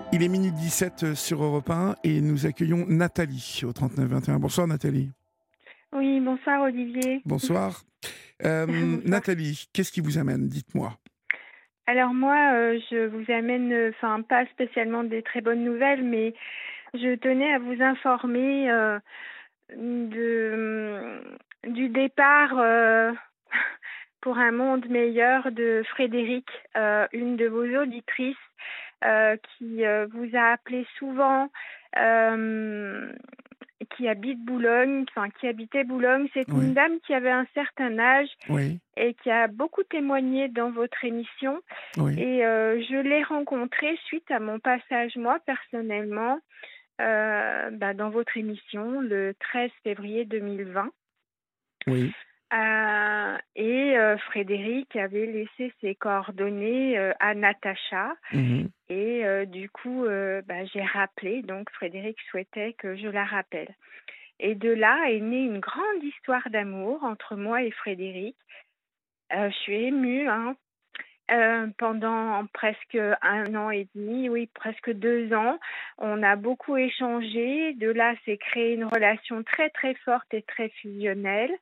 Il est minuit 17 sur Europe 1 et nous accueillons Nathalie au 39-21. Bonsoir Nathalie. Oui, bonsoir Olivier. Bonsoir. Bonsoir. Nathalie, qu'est-ce qui vous amène? Dites-moi. Alors moi, je vous amène, enfin pas spécialement des très bonnes nouvelles, mais je tenais à vous informer du départ pour un monde meilleur de Frédéric, une de vos auditrices qui vous a appelé souvent, euh, qui habite Boulogne, enfin qui habitait Boulogne. C'est une Oui, dame qui avait un certain âge oui, et qui a beaucoup témoigné dans votre émission. oui, Et je l'ai rencontrée suite à mon passage, moi, personnellement, dans votre émission le 13 février 2020. oui. Frédéric avait laissé ses coordonnées à Natacha. Mhm. Et du coup, j'ai rappelé. Donc, Frédéric souhaitait que je la rappelle. Et de là est née une grande histoire d'amour entre moi et Frédéric. Je suis émue, hein. Pendant presque 1 an et demi, oui, presque 2 ans, on a beaucoup échangé. De là, s'est créée une relation très, très forte et très fusionnelle.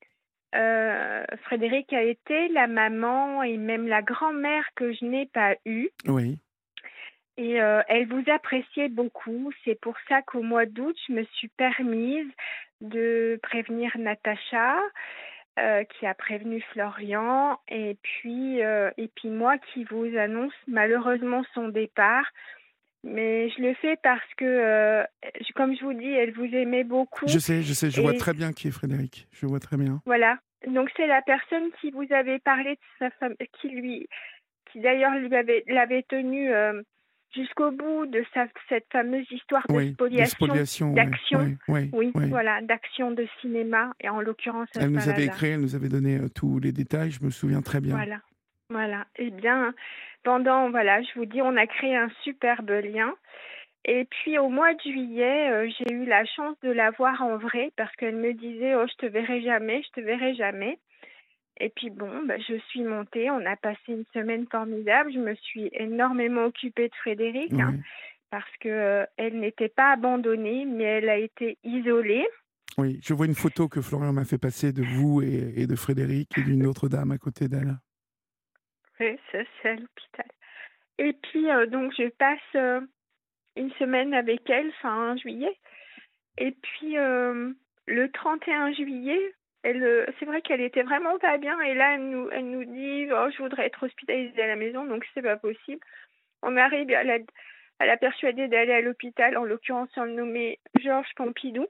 Frédéric a été la maman et même la grand-mère que je n'ai pas eue. Oui, Et elle vous appréciait beaucoup. C'est pour ça qu'au mois d'août, je me suis permise de prévenir Natacha, qui a prévenu Florian, et puis moi qui vous annonce malheureusement son départ. Mais je le fais parce que, comme je vous dis, elle vous aimait beaucoup. je vois Et très bien qui est Frédéric. Je vois très bien. voilà. Donc c'est la personne qui vous avait parlé de sa femme, qui d'ailleurs l'avait tenu jusqu'au bout de cette fameuse histoire de Oui, de spoliation, spoliation, oui, d'action. oui, oui, Oui, oui. voilà, d'action de cinéma, et en l'occurrence à Elle nous avait Saint-Lazare. écrit, elle nous avait donné tous les détails, je me souviens très bien. Voilà, voilà. Eh bien, voilà, je vous dis, on a créé un superbe lien. Et puis au mois de juillet, j'ai eu la chance de la voir en vrai parce qu'elle me disait: «Oh, je te verrai jamais, je te verrai jamais». Et puis bon, je suis montée, on a passé une semaine formidable. Je me suis énormément occupée de Frédéric, hein, Oui, parce que elle n'était pas abandonnée, mais elle a été isolée. oui. Je vois une photo que Florian m'a fait passer de vous et de Frédéric et d'une autre dame à côté d'elle. Oui, ça, c'est à l'hôpital. Et puis donc je passe une semaine avec elle, fin juillet. Et puis le 31 juillet, c'est vrai qu'elle était vraiment pas bien. Et là, elle nous dit: «Oh, je voudrais être hospitalisée à la maison», donc c'est pas possible. On arrive à la persuader d'aller à l'hôpital, en l'occurrence on le nommait Georges Pompidou.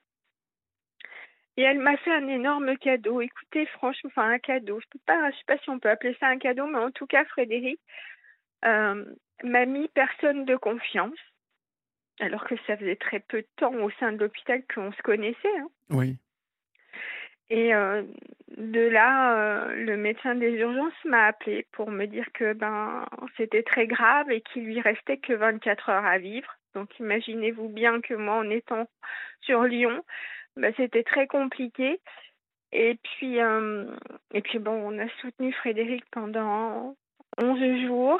Et elle m'a fait un énorme cadeau. Écoutez, franchement, enfin un cadeau, je sais pas si on peut appeler ça un cadeau, mais en tout cas, Frédéric euh, m'a mis personne de confiance, alors que ça faisait très peu de temps au sein de l'hôpital qu'on se connaissait, hein. Oui, Et de là, le médecin des urgences m'a appelé pour me dire que c'était très grave et qu'il lui restait que 24 heures à vivre. Donc imaginez-vous bien que moi, en étant sur Lyon, c'était très compliqué. Et puis, bon, on a soutenu Frédéric pendant 11 jours.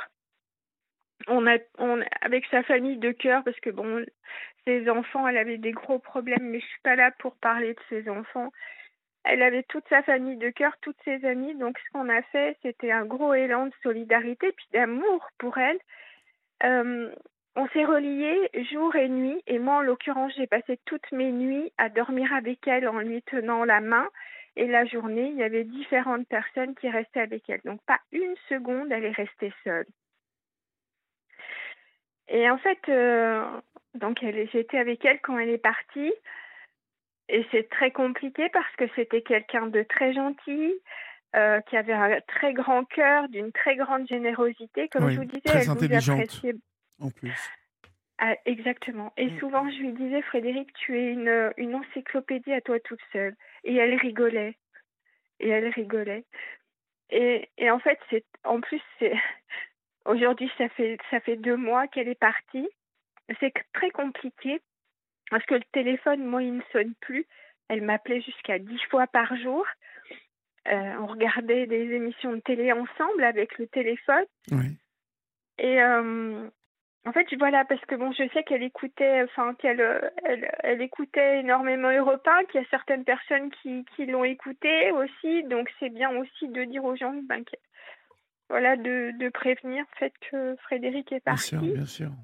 Avec sa famille de cœur, parce que bon, ses enfants, elle avait des gros problèmes, mais je suis pas là pour parler de ses enfants. Elle avait toute sa famille de cœur, toutes ses amies. Donc, ce qu'on a fait, c'était un gros élan de solidarité puis d'amour pour elle. Euh, on s'est reliés jour et nuit. Et moi, en l'occurrence, j'ai passé toutes mes nuits à dormir avec elle en lui tenant la main. Et la journée, il y avait différentes personnes qui restaient avec elle. Donc, pas une seconde, elle est restée seule. Et en fait, j'étais avec elle quand elle est partie. Et c'est très compliqué parce que c'était quelqu'un de très gentil, qui avait un très grand cœur, d'une très grande générosité. Comme je oui. vous disais, Très elle vous intelligente, appréciait. en plus. Ah, exactement. Et Mm. souvent, je lui disais: «Frédéric, tu es une encyclopédie à toi toute seule». Et elle rigolait. Et elle rigolait. Et en fait, en plus, aujourd'hui, ça fait 2 mois qu'elle est partie. C'est très compliqué parce que le téléphone, moi, il ne sonne plus. Elle m'appelait jusqu'à 10 fois par jour. On regardait des émissions de télé ensemble avec le téléphone. Oui. Et En fait, voilà, parce que bon, je sais qu'elle écoutait, enfin, elle écoutait énormément Europe 1, qu'il y a certaines personnes qui l'ont écouté aussi, donc c'est bien aussi de dire aux gens, ben, voilà, de prévenir le fait que Frédéric est Bien sûr, parti. bien sûr.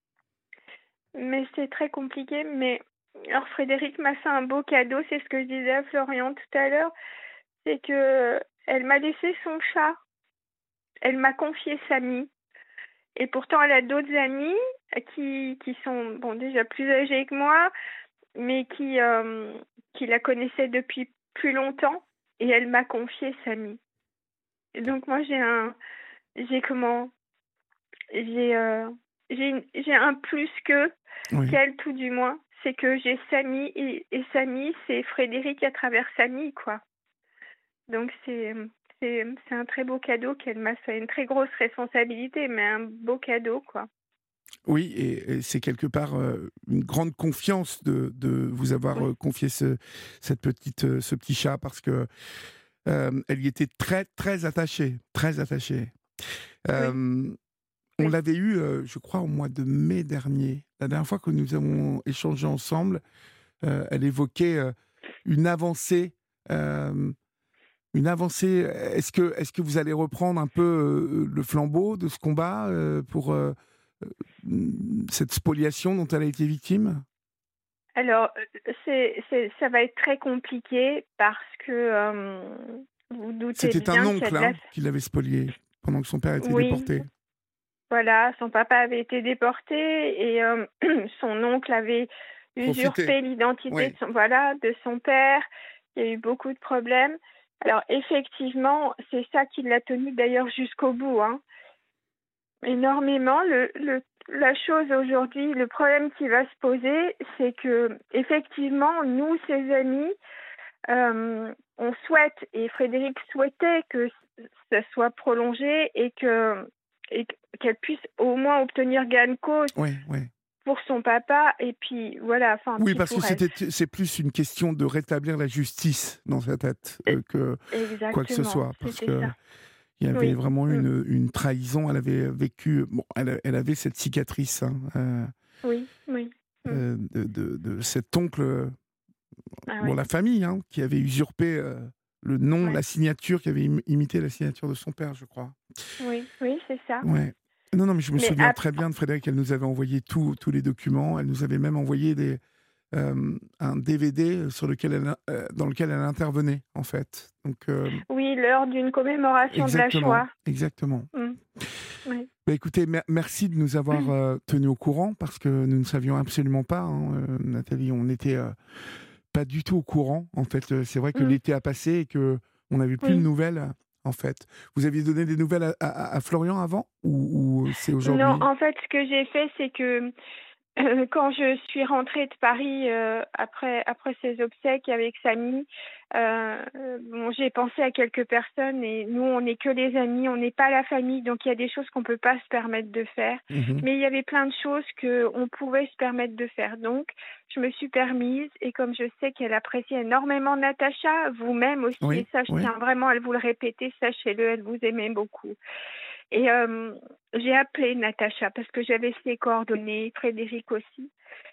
Mais c'est très compliqué. Mais alors Frédéric m'a fait un beau cadeau, c'est ce que je disais à Florian tout à l'heure, c'est que elle m'a laissé son chat. Elle m'a confié Samy. Et pourtant, elle a d'autres amis qui sont bon déjà plus âgés que moi, mais qui la connaissaient depuis plus longtemps. Et elle m'a confié Samy. Et donc moi j'ai comment j'ai j'ai un plus que Oui. qu'elle tout du moins, c'est que j'ai Samy et Samy c'est Frédéric à travers Samy quoi. Donc c'est un très beau cadeau qu'elle m'a fait, une très grosse responsabilité mais un beau cadeau quoi. Oui, et c'est quelque part une grande confiance de vous avoir Oui, confié ce petit chat parce que elle y était très, très attachée, très attachée. oui, Euh, on oui. l'avait eu, je crois, au mois de mai dernier. La dernière fois que nous avons échangé ensemble, elle évoquait une avancée. euh, une avancée. Est-ce que vous allez reprendre un peu le flambeau de ce combat pour cette spoliation dont elle a été victime? Alors ça va être très compliqué parce que vous doutez C'était un bien qu'il y a oncle de la qui l'avait spolié pendant que son père était oui. déporté. Voilà, son papa avait été déporté et son oncle avait Profitez. usurpé l'identité Oui. de son père. Il y a eu beaucoup de problèmes. Alors effectivement, c'est ça qui l'a tenu d'ailleurs jusqu'au bout, hein. Énormément. La chose aujourd'hui, le problème qui va se poser, c'est que effectivement, nous, ses amis, on souhaite, et Frédéric souhaitait que ça soit prolongé et qu'elle puisse au moins obtenir gain de cause Oui, oui. pour son papa et puis voilà, enfin Oui, puis parce que pour elle. c'est plus une question de rétablir la justice dans sa tête E- que quoi que ce Exactement, soit, parce c'était que ça. il y avait Oui, vraiment mm, une trahison. Elle avait vécu, bon, elle avait cette cicatrice hein, oui, oui. Mm. de cet oncle, Ah bon, oui, la famille, hein, qui avait usurpé le nom, ouais, la signature, qui avait imité la signature de son père, je crois. oui, oui, c'est ça. Ouais. Non, non, mais je me Mais souviens très bien de Frédéric. Elle nous avait envoyé tous les documents. Elle nous avait même envoyé un DVD dans lequel elle intervenait, en fait. Donc, oui, l'heure d'une commémoration de la exactement, Shoah. exactement. Mm, oui. Bah, écoutez, merci de nous avoir tenus au courant parce que nous ne savions absolument pas, hein, Nathalie. On n'était pas du tout au courant. En fait, c'est vrai que Mm, l'été a passé et que on n'avait plus de oui. nouvelles. En fait, vous aviez donné des nouvelles à Florian avant ou c'est Non, aujourd'hui? en fait, ce que j'ai fait, c'est que quand je suis rentrée de Paris, après ses obsèques avec Samy, bon, j'ai pensé à quelques personnes et nous, on n'est que les amis, on n'est pas la famille, donc il y a des choses qu'on peut pas se permettre de faire. Mhm. Mais il y avait plein de choses qu'on pouvait se permettre de faire. Donc, je me suis permise et comme je sais qu'elle apprécie énormément Natacha, vous-même aussi, et Oui, ça, je oui. tiens vraiment à vous le répéter, sachez-le, elle vous aimait beaucoup. Et j'ai appelé Natacha parce que j'avais ses coordonnées, Frédéric aussi.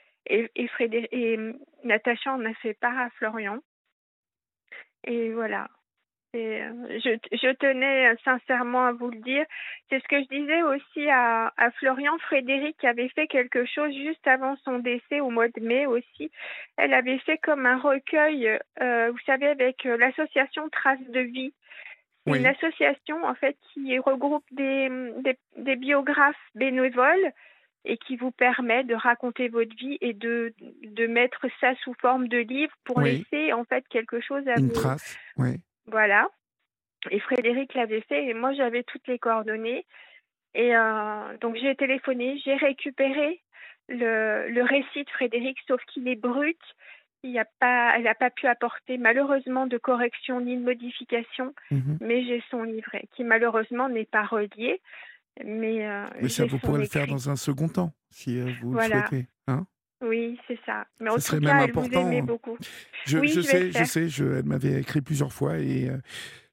Natacha en a fait part à Florian. Et voilà. Et, je tenais sincèrement à vous le dire. C'est ce que je disais aussi à Florian. Frédéric avait fait quelque chose juste avant son décès, au mois de mai aussi. Elle avait fait comme un recueil, vous savez, avec l'association Traces de vie. C'est une Oui, association en fait qui regroupe des biographes bénévoles et qui vous permet de raconter votre vie et de mettre ça sous forme de livre pour oui. laisser en fait quelque chose à Une vos... trace. Oui. Voilà. Et Frédéric l'avait fait et moi j'avais toutes les coordonnées. Et donc j'ai téléphoné, j'ai récupéré le récit de Frédéric, sauf qu'il est brut. Elle n'a pas pu apporter malheureusement de correction ni de modification, Mhm. mais j'ai son livret qui malheureusement n'est pas relié, mais Mais ça, j'ai vous son pourrez le faire écrit. dans un second temps, si vous le Voilà, souhaitez. Hein, oui, c'est ça. Mais en ça tout serait même cas, elle vous aimait important. beaucoup. Je, Oui, je je vais le sais, je faire. sais. Elle m'avait écrit plusieurs fois et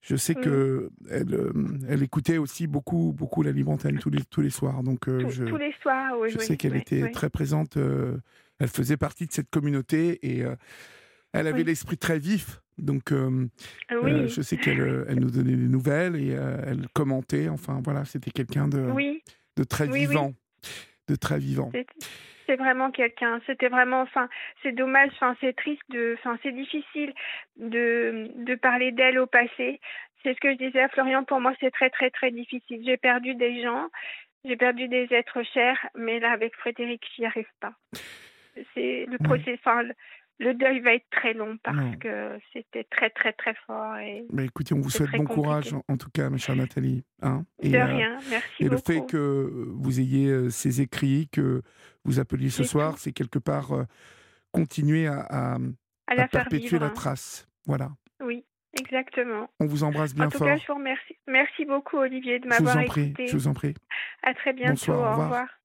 Je sais Mmh. que elle écoutait aussi beaucoup, beaucoup la Libre Antenne tous les soirs. Donc, Tous les soirs, oui, je sais oui, qu'elle oui, était oui, très présente. Elle faisait partie de cette communauté et elle avait oui. l'esprit très vif. Donc, Oui, je sais qu'elle elle nous donnait des nouvelles et elle commentait. Enfin, voilà, c'était quelqu'un oui, de très oui, oui. vivant. De très vivant. C'est c'est vraiment quelqu'un. C'était vraiment, enfin, c'est dommage, enfin, c'est triste enfin, c'est difficile de parler d'elle au passé. C'est ce que je disais à Florian. Pour moi, c'est très, très, très difficile. J'ai perdu des gens, j'ai perdu des êtres chers, mais là, avec Frédéric, j'y arrive pas. C'est le Ouais, procès, enfin, le deuil va être très long parce non. que c'était très, très, très fort et Mais écoutez, on vous c'est souhaite très bon courage, compliqué. en tout cas, ma chère Nathalie. Hein, De rien, merci et le fait beaucoup. que vous ayez ces écrits, que vous appeliez ce J'ai soir, tout c'est quelque part continuer à à la faire perpétuer vivre, la hein. trace. Voilà. Oui, exactement. On vous embrasse En bien tout cas, je fort. vous remercie. Merci beaucoup, Olivier, de Je vous m'avoir en prie, je écouté. vous en prie. À très bientôt. Bonsoir, au Au revoir. revoir.